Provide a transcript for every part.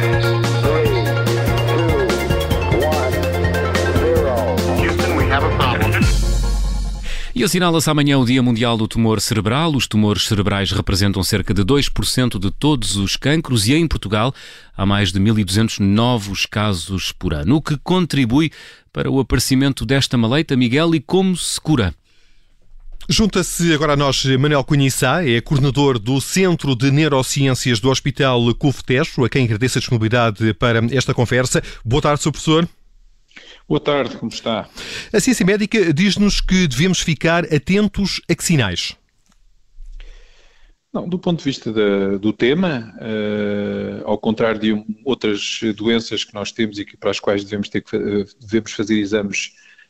E assinala-se amanhã o Dia Mundial do Tumor Cerebral. Os tumores cerebrais representam cerca de 2% de todos os cancros e em Portugal há mais de 1.200 novos casos por ano, o que contribui para o aparecimento desta maleita. Miguel, e como se cura? Junta-se agora a nós Manuel Cunha Issa, é coordenador do Centro de Neurociências do Hospital CUF-Tejo, a quem agradeço a disponibilidade para esta conversa. Boa tarde, Sr. Professor. Boa tarde, como está? A ciência médica diz-nos que devemos ficar atentos a que sinais? Não, do ponto de vista do tema, ao contrário de outras doenças que nós temos e para as quais devemos fazer exames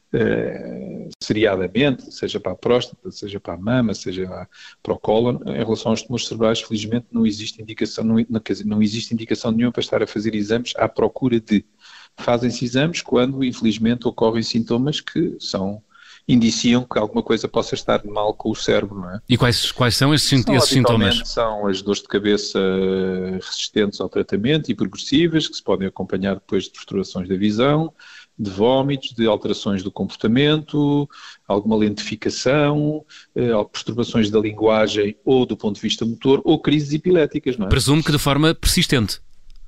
seriadamente, seja para a próstata, seja para a mama, seja para o cólon, em relação aos tumores cerebrais, felizmente não existe indicação, não existe indicação nenhuma para estar a fazer exames à procura de. Fazem-se exames quando, infelizmente, ocorrem sintomas que indiciam que alguma coisa possa estar mal com o cérebro, não é? E quais são esses sintomas? São as dores de cabeça resistentes ao tratamento e progressivas, que se podem acompanhar depois de perturbações da visão, de vômitos, de alterações do comportamento, alguma lentificação, perturbações da linguagem ou do ponto de vista motor, ou crises epiléticas, não é? Presumo que de forma persistente.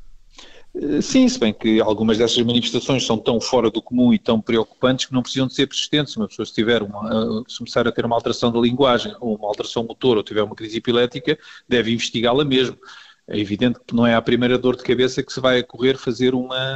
Sim, se bem que algumas dessas manifestações são tão fora do comum e tão preocupantes que não precisam de ser persistentes. Se uma pessoa se começar a ter uma alteração da linguagem ou uma alteração motor ou tiver uma crise epilética, deve investigá-la mesmo. É evidente que não é a primeira dor de cabeça que se vai ocorrer fazer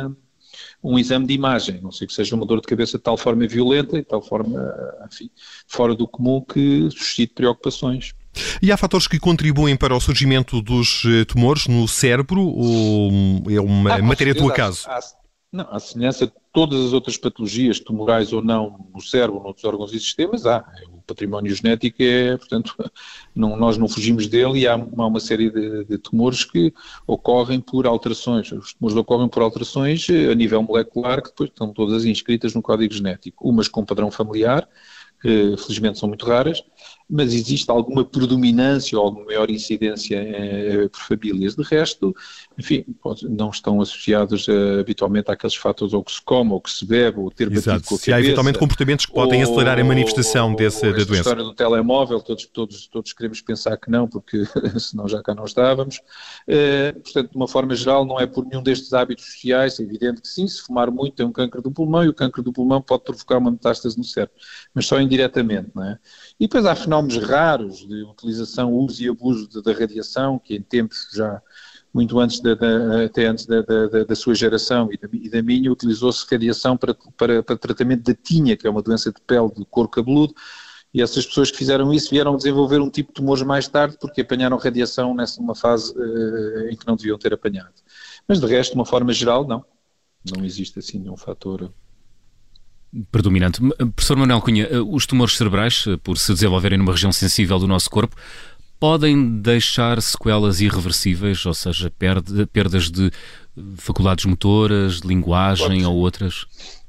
um exame de imagem, não sei que seja uma dor de cabeça de tal forma violenta e de tal forma, enfim, fora do comum que suscite preocupações. E há fatores que contribuem para o surgimento dos tumores no cérebro ou é uma matéria do acaso? À semelhança de todas as outras patologias, tumorais ou não, no cérebro, noutros órgãos e sistemas, o património genético portanto, nós não fugimos dele e há uma série de tumores que ocorrem por alterações. Os tumores ocorrem por alterações a nível molecular, que depois estão todas inscritas no código genético. Umas com padrão familiar, que felizmente são muito raras, mas existe alguma predominância ou alguma maior incidência por famílias. De resto, enfim, não estão associados habitualmente àqueles fatores ou que se come, ou que se bebe, ou ter batido com a cabeça. Se há eventualmente comportamentos que podem acelerar a manifestação da doença. A história do telemóvel, todos queremos pensar que não, porque senão já cá não estávamos. Portanto, de uma forma geral, não é por nenhum destes hábitos sociais. É evidente que sim, se fumar muito tem um cancro do pulmão e o cancro do pulmão pode provocar uma metástase no cérebro, mas só indiretamente, não é? E depois há fenómenos raros de utilização, uso e abuso da radiação, que em tempos já, muito antes até antes da sua geração e da minha, utilizou-se radiação para tratamento da tinha, que é uma doença de pele do couro cabeludo, e essas pessoas que fizeram isso vieram desenvolver um tipo de tumores mais tarde, porque apanharam radiação numa fase em que não deviam ter apanhado. Mas de resto, de uma forma geral, não existe assim nenhum fator predominante. Professor Manuel Cunha, os tumores cerebrais, por se desenvolverem numa região sensível do nosso corpo, podem deixar sequelas irreversíveis, ou seja, perdas de faculdades motoras, de linguagem ou outras?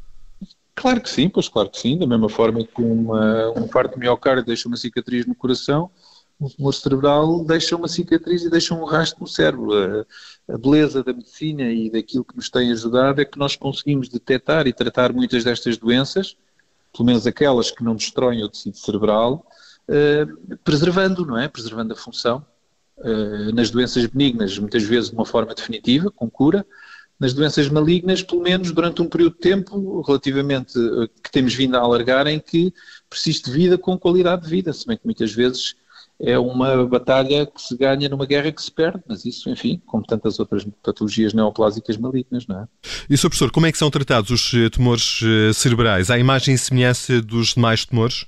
Claro que sim, da mesma forma que um infarto de miocárdio deixa uma cicatriz no coração, um tumor cerebral deixa uma cicatriz e deixa um rastro no cérebro. A beleza da medicina e daquilo que nos tem ajudado é que nós conseguimos detectar e tratar muitas destas doenças, pelo menos aquelas que não destroem o tecido cerebral, preservando, não é? Preservando a função. Nas doenças benignas, muitas vezes de uma forma definitiva, com cura. Nas doenças malignas, pelo menos durante um período de tempo, relativamente que temos vindo a alargar, em que persiste vida com qualidade de vida, se bem que muitas vezes é uma batalha que se ganha numa guerra que se perde, mas isso, enfim, como tantas outras patologias neoplásicas malignas, não é? E, Sr. Professor, como é que são tratados os tumores cerebrais? Há imagem e semelhança dos demais tumores?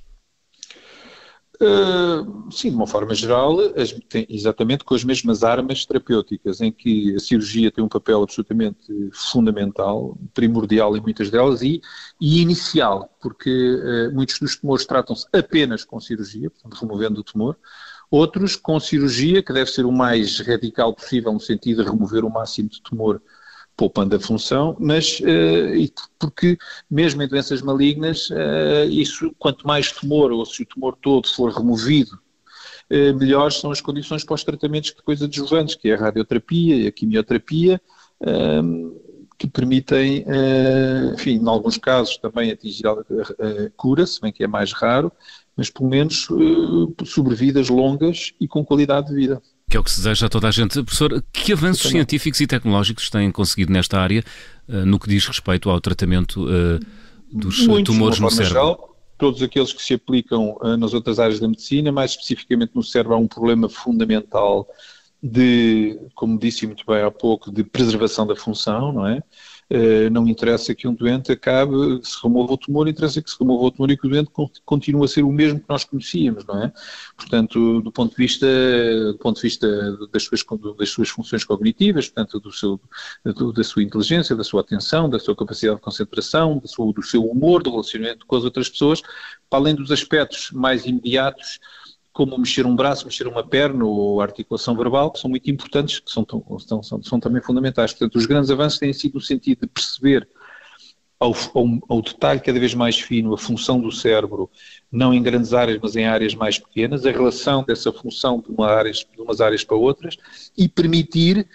Sim, de uma forma geral, exatamente com as mesmas armas terapêuticas, em que a cirurgia tem um papel absolutamente fundamental, primordial em muitas delas e inicial, porque muitos dos tumores tratam-se apenas com cirurgia, portanto removendo o tumor, outros com cirurgia, que deve ser o mais radical possível no sentido de remover o máximo de tumor, poupando a função, mas porque mesmo em doenças malignas, isso, quanto mais tumor, ou se o tumor todo for removido, melhores são as condições para os tratamentos depois adjuvantes, que é a radioterapia e a quimioterapia, que permitem, enfim, em alguns casos também atingir a cura, se bem que é mais raro, mas pelo menos sobrevidas longas e com qualidade de vida. Que é o que se deseja a toda a gente. Professor, que avanços científicos e tecnológicos têm conseguido nesta área no que diz respeito ao tratamento dos tumores no cérebro? Geral, todos aqueles que se aplicam nas outras áreas da medicina, mais especificamente no cérebro, há um problema fundamental de, como disse muito bem há pouco, de preservação da função, não é? Não interessa que um doente acabe, se remova o tumor, interessa que se remova o tumor e que o doente continue a ser o mesmo que nós conhecíamos, não é? Portanto, do ponto de vista das suas funções cognitivas, portanto, da sua inteligência, da sua atenção, da sua capacidade de concentração, do seu humor, do relacionamento com as outras pessoas, para além dos aspectos mais imediatos, como mexer um braço, mexer uma perna ou articulação verbal, que são muito importantes, que são também fundamentais. Portanto, os grandes avanços têm sido no sentido de perceber ao detalhe cada vez mais fino a função do cérebro, não em grandes áreas, mas em áreas mais pequenas, a relação dessa função de umas áreas para outras, e permitir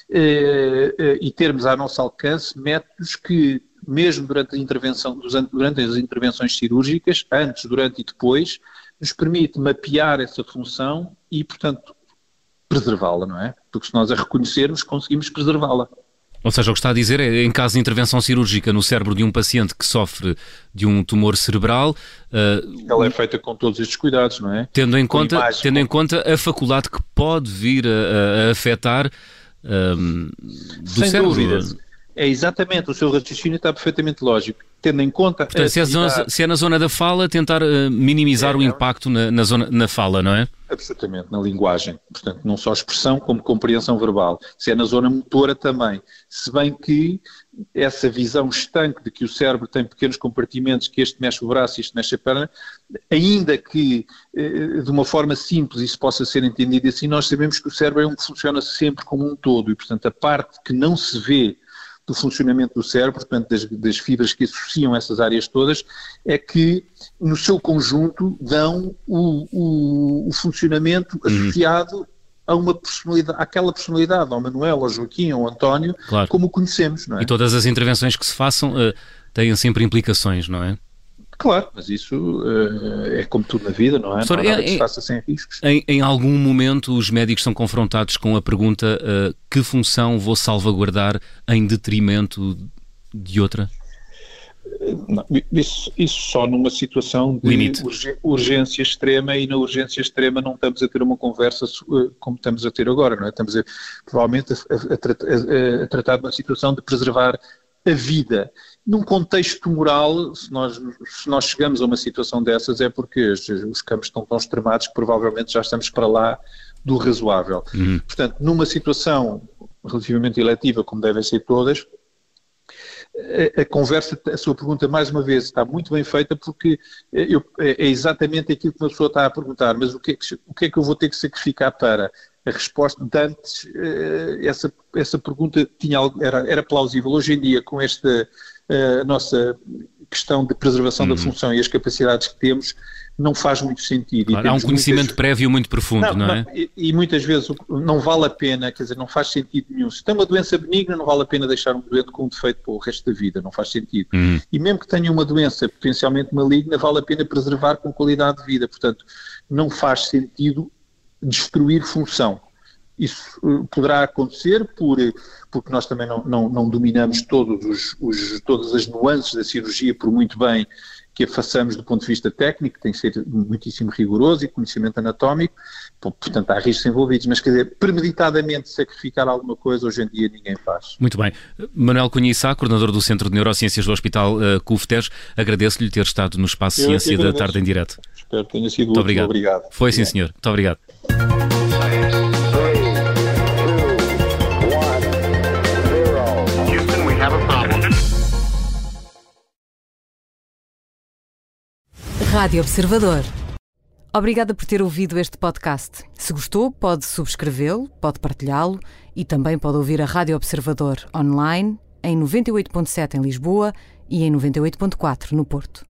e termos à nosso alcance métodos que, mesmo durante as intervenções cirúrgicas, antes, durante e depois, nos permite mapear essa função e, portanto, preservá-la, não é? Porque se nós a reconhecermos, conseguimos preservá-la. Ou seja, o que está a dizer é, em caso de intervenção cirúrgica no cérebro de um paciente que sofre de um tumor cerebral... ela é feita com todos estes cuidados, não é? Tendo em conta a faculdade que pode vir a afetar do Sem cérebro. Dúvida. É exatamente, o seu raciocínio está perfeitamente lógico, tendo em conta... Portanto, se é na zona da fala, tentar minimizar o impacto na fala, não é? Absolutamente, na linguagem. Portanto, não só expressão, como compreensão verbal. Se é na zona motora também. Se bem que essa visão estanque de que o cérebro tem pequenos compartimentos, que este mexe o braço e este mexe a perna, ainda que de uma forma simples isso possa ser entendido assim, nós sabemos que o cérebro é um que funciona sempre como um todo e, portanto, a parte que não se vê do funcionamento do cérebro, portanto, das fibras que associam essas áreas todas, é que, no seu conjunto, dão o funcionamento associado a uma personalidade, àquela personalidade, ao Manuel, ao Joaquim, ao António, claro, como o conhecemos, não é? E todas as intervenções que se façam têm sempre implicações, não é? Claro, mas isso é como tudo na vida, não é? Não há nada que se faça sem riscos. Em algum momento os médicos são confrontados com a pergunta que função vou salvaguardar em detrimento de outra? Não, isso só numa situação de urgência extrema, e na urgência extrema não estamos a ter uma conversa como estamos a ter agora, não é? Estamos provavelmente a tratar de uma situação de preservar a vida. Num contexto tumoral, se nós chegamos a uma situação dessas, é porque os campos estão tão extremados que provavelmente já estamos para lá do razoável. Portanto, numa situação relativamente eletiva, como devem ser todas, a sua pergunta, mais uma vez, está muito bem feita, porque é exatamente aquilo que uma pessoa está a perguntar, mas o que é que eu vou ter que sacrificar para... A resposta de antes, essa pergunta era plausível. Hoje em dia, com esta nossa questão de preservação da função e as capacidades que temos, não faz muito sentido. Claro, há um conhecimento prévio muito profundo, não é? E muitas vezes não vale a pena, quer dizer, não faz sentido nenhum. Se tem uma doença benigna, não vale a pena deixar um doente com um defeito para o resto da vida, não faz sentido. E mesmo que tenha uma doença potencialmente maligna, vale a pena preservar com qualidade de vida. Portanto, não faz sentido destruir função. Isso poderá acontecer porque nós também não dominamos todas as nuances da cirurgia, por muito bem que a façamos do ponto de vista técnico, tem que ser muitíssimo rigoroso, e conhecimento anatómico, portanto há riscos envolvidos, mas quer dizer, premeditadamente sacrificar alguma coisa hoje em dia ninguém faz. Muito bem. Manuel Cunha Issa, coordenador do Centro de Neurociências do Hospital CUF Tejo, agradeço-lhe ter estado no Espaço Ciência da Tarde em Direto. Espero que tenha sido útil. Obrigado. Foi sim, senhor. Muito obrigado. Rádio Observador. Obrigada por ter ouvido este podcast. Se gostou, pode subscrevê-lo, pode partilhá-lo e também pode ouvir a Rádio Observador online em 98.7 em Lisboa e em 98.4 no Porto.